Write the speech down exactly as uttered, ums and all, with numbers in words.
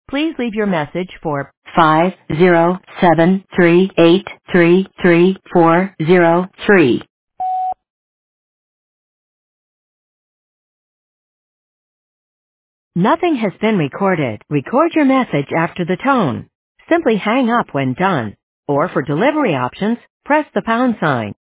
Please leave your message for five zero seven three eight three three four zero three. Nothing has been recorded. Record your message after the tone. Simply hang up when done. Or for delivery options, press the pound sign.